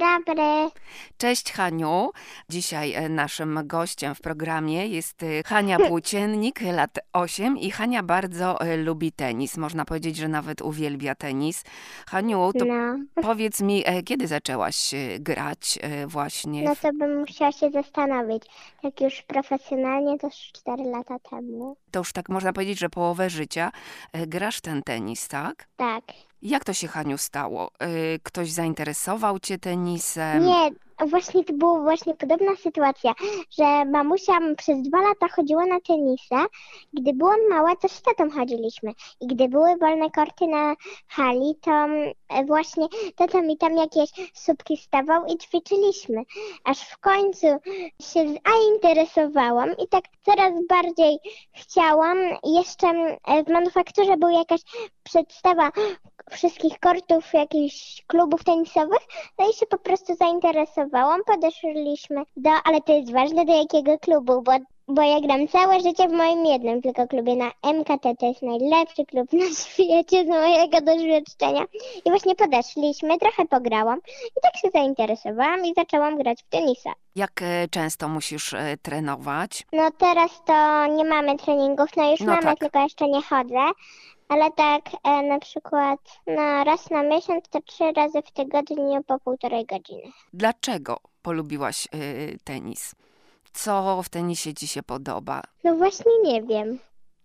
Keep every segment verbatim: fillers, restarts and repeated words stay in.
dobry. Cześć Haniu. Dzisiaj e, naszym gościem w programie jest e, Hania Płóciennik, lat osiem i Hania bardzo e, lubi tenis. Można powiedzieć, że nawet uwielbia tenis. Haniu, to No, powiedz mi, e, kiedy zaczęłaś e, grać e, właśnie? no W... to bym musiała się zastanowić. Tak już profesjonalnie to już cztery lata temu. To już tak można powiedzieć, że połowę życia e, grasz ten tenis, tak? Tak. Jak to się, Haniu, stało? E, Ktoś zainteresował cię tenisem? Nie, właśnie to była właśnie podobna sytuacja, że mamusia przez dwa lata chodziła na tenisa. Gdy byłam mała, to z tatą chodziliśmy. I gdy były wolne korty na hali, to e, właśnie tata mi tam jakieś słupki stawał i ćwiczyliśmy. Aż w końcu się zainteresowałam i tak coraz bardziej chciałam. Jeszcze e, w manufakturze była jakaś przedstawa wszystkich kortów jakichś klubów tenisowych, no i się po prostu zainteresowałam, podeszliśmy do, ale to jest ważne, do jakiego klubu, bo, bo ja gram całe życie w moim jednym tylko klubie, na M K T, to jest najlepszy klub na świecie z mojego doświadczenia. I właśnie podeszliśmy, trochę pograłam i tak się zainteresowałam i zaczęłam grać w tenisa. Jak e, często musisz e, trenować? No teraz to nie mamy treningów, no już No mamy, tak. tylko jeszcze nie chodzę. Ale tak e, na przykład no, raz na miesiąc to trzy razy w tygodniu po półtorej godziny. Dlaczego polubiłaś y, tenis? Co w tenisie ci się podoba? No właśnie nie wiem.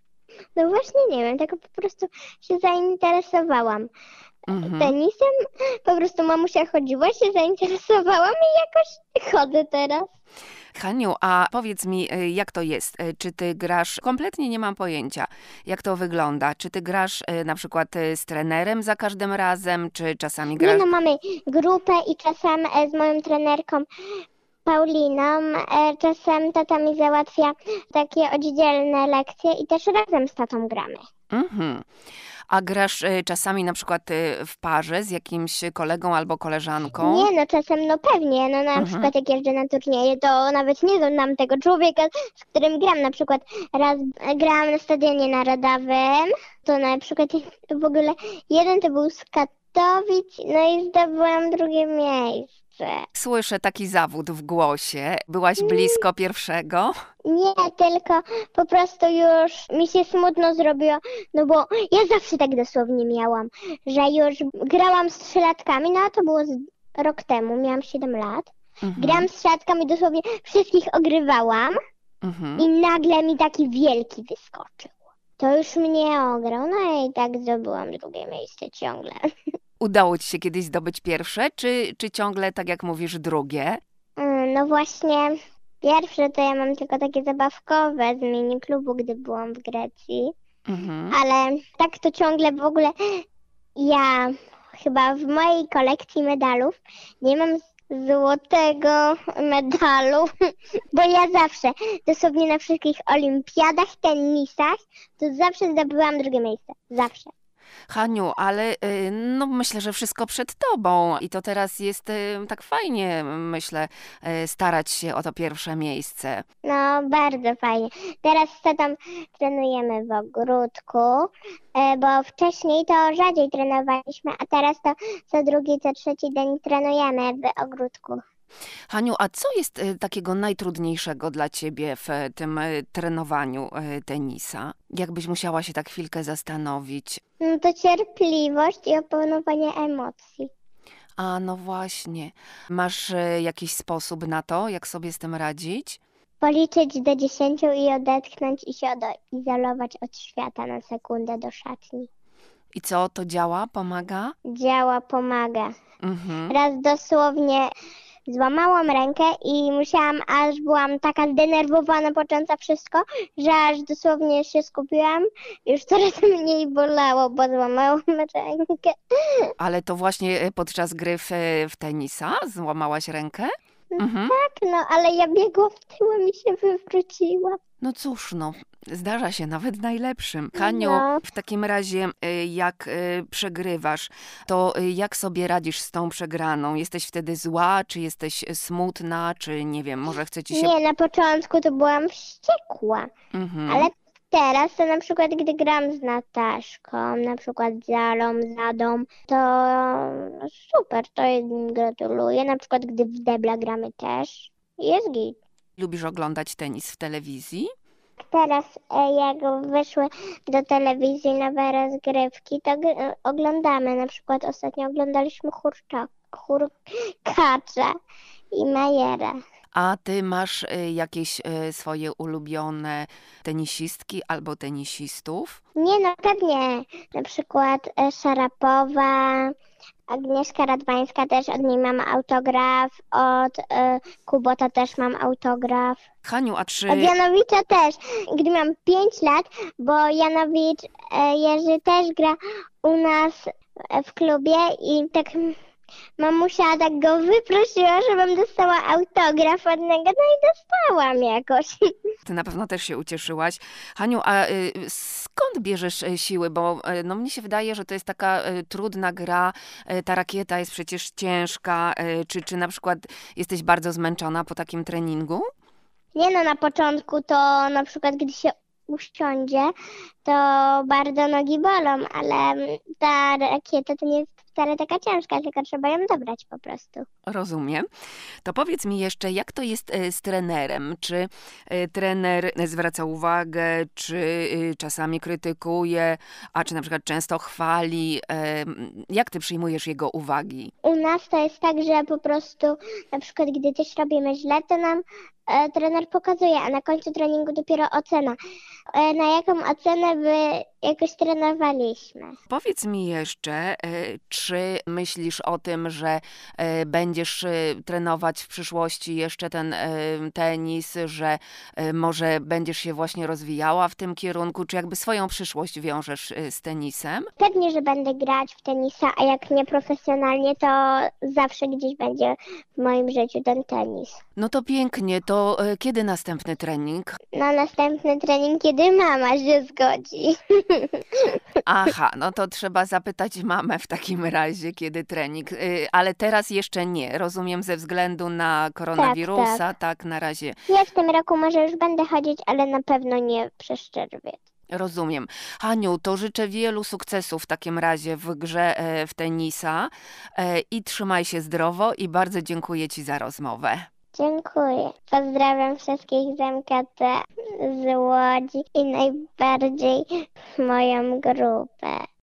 No właśnie nie wiem, tylko po prostu się zainteresowałam Mhm. tenisem. Po prostu mamusia chodziła, się zainteresowałam i jakoś chodzę teraz. Haniu, a powiedz mi, y, jak to jest? Y, Czy ty grasz? Kompletnie nie mam pojęcia, jak to wygląda. Czy ty grasz y, na przykład y, z trenerem za każdym razem, czy czasami Nie grasz... no, mamy grupę i czasem e, z moją trenerką Pauliną, e, czasem tata mi załatwia takie oddzielne lekcje i też razem z tatą gramy. Mhm. A grasz y, czasami na przykład y, w parze z jakimś kolegą albo koleżanką? Nie, no czasem no pewnie, no na Mhm. przykład jak jeżdżę na turnieje, to nawet nie znam tego człowieka, z którym gram. Na przykład raz grałam na Stadionie Narodowym, to na przykład w ogóle jeden to był z Katowic, no i zdobyłam drugie miejsce. Słyszę taki zawód w głosie. Byłaś blisko pierwszego? Nie, tylko po prostu już mi się smutno zrobiło, no bo ja zawsze tak dosłownie miałam, że już grałam z trzylatkami, no a to było z rok temu, miałam siedem lat. Mhm. Gram z trzylatkami, dosłownie wszystkich ogrywałam Mhm. i nagle mi taki wielki wyskoczył. To już mnie ograł, no i tak zdobyłam drugie miejsce ciągle. Udało ci się kiedyś zdobyć pierwsze, czy, czy ciągle, tak jak mówisz, drugie? Mm, No właśnie, pierwsze to ja mam tylko takie zabawkowe z miniklubu, gdy byłam w Grecji. Mhm. Ale tak to ciągle w ogóle ja chyba w mojej kolekcji medalów nie mam złotego medalu, bo ja zawsze, dosłownie na wszystkich olimpiadach, tenisach, to zawsze zdobyłam drugie miejsce. Zawsze. Haniu, ale y, no myślę, że wszystko przed tobą i to teraz jest y, tak fajnie, myślę, y, starać się o to pierwsze miejsce. No, bardzo fajnie. Teraz z tatą trenujemy w ogródku, e, bo wcześniej to rzadziej trenowaliśmy, a teraz to co drugi, co trzeci dzień trenujemy w ogródku. Haniu, a co jest y, takiego najtrudniejszego dla ciebie w y, tym y, trenowaniu y, tenisa? Jakbyś musiała się tak chwilkę zastanowić. No to cierpliwość i opanowanie emocji. A no właśnie, masz y, jakiś sposób na to, jak sobie z tym radzić? Policzyć do dziesięciu i odetchnąć i się odizolować od świata na sekundę do szatni. I co, to działa, pomaga? Działa, pomaga. Mhm. Raz dosłownie złamałam rękę i musiałam, aż byłam taka zdenerwowana, płacząca wszystko, że aż dosłownie się skupiłam. Już coraz mniej bolało, bo złamałam rękę. Ale to właśnie y, podczas gry w, w tenisa złamałaś rękę? Mhm. Tak, no, ale ja biegłam tyłem i się wywróciła. No cóż, no, zdarza się nawet najlepszym. Haniu, No. w takim razie, y, jak y, przegrywasz, to y, jak sobie radzisz z tą przegraną? Jesteś wtedy zła, czy jesteś smutna, czy nie wiem, może chce ci się... Nie, na początku to byłam wściekła, Mhm. ale Teraz to na przykład, gdy gram z Nataszką, na przykład z Alą, z Adą, to super, to im gratuluję. Na przykład, gdy w debla gramy też, jest git. Lubisz oglądać tenis w telewizji? Teraz e, jak wyszły do telewizji nowe rozgrywki, to g- oglądamy. Na przykład ostatnio oglądaliśmy Hurczak, Hurkacza i Majerę. A ty masz y, jakieś y, swoje ulubione tenisistki albo tenisistów? Nie, no pewnie. Na przykład e, Szarapowa, Agnieszka Radwańska też, od niej mam autograf, od e, Kubota też mam autograf. Haniu, a czy... Od Janowicza też, gdy miałam pięć lat, bo Janowicz e, Jerzy też gra u nas e, w klubie i tak mm, mamusia tak go wyprosiła, żebym dostała autograf od niego, no i dostałam jakoś. Ty na pewno też się ucieszyłaś. Haniu, a y, skąd bierzesz y, siły? Bo y, no, mnie się wydaje, że to jest taka y, trudna gra. Y, ta rakieta jest przecież ciężka. Y, czy, czy na przykład jesteś bardzo zmęczona po takim treningu? Nie no, na początku to na przykład gdy się usiądzie, to bardzo nogi bolą, ale mm, ta rakieta to nie jest wcale taka ciężka, tylko trzeba ją dobrać po prostu. Rozumiem. To powiedz mi jeszcze, jak to jest y, z trenerem? Czy y, trener zwraca uwagę, czy y, czasami krytykuje, a czy na przykład często chwali? Y, Jak ty przyjmujesz jego uwagi? U nas to jest tak, że po prostu na przykład gdy coś robimy źle, to nam e, trener pokazuje, a na końcu treningu dopiero ocena. E, na jaką ocenę by jakoś trenowaliśmy. Powiedz mi jeszcze, y, czy myślisz o tym, że y, będziesz y, trenować w przyszłości jeszcze ten y, tenis, że y, może będziesz się właśnie rozwijała w tym kierunku, czy jakby swoją przyszłość wiążesz y, z tenisem? Pewnie, że będę grać w tenisa, a jak nie profesjonalnie, to zawsze gdzieś będzie w moim życiu ten tenis. No to pięknie, to y, kiedy następny trening? Na następny trening, kiedy mama się zgodzi. Aha, no to trzeba zapytać mamę w takim razie, kiedy trening, Y, ale teraz jeszcze nie, rozumiem, ze względu na koronawirusa, tak, tak. na razie. Nie w tym roku może już będę chodzić, ale na pewno nie przez czerwiec. Rozumiem. Haniu, to życzę wielu sukcesów w takim razie w grze e, w tenisa e, i trzymaj się zdrowo i bardzo dziękuję Ci za rozmowę. Dziękuję. Pozdrawiam wszystkich z M K T, z Łodzi i najbardziej moją grupę.